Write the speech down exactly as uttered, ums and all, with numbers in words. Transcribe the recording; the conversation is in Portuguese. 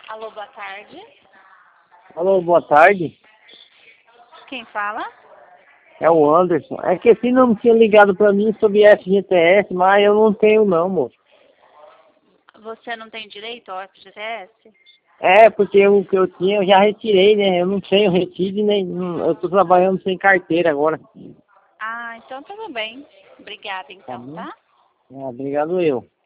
Alô, boa tarde. Alô, boa tarde. Quem fala? É o Anderson. É que esse não tinha ligado pra mim sobre F G T S, mas eu não tenho não, moço. Você não tem direito ao F G T S? É, porque o que eu tinha eu já retirei, né? Eu não tenho retido nem. não- Eu tô trabalhando sem carteira agora. Ah, então tudo bem. Obrigada Tá então, bom? tá? Ah, obrigado eu.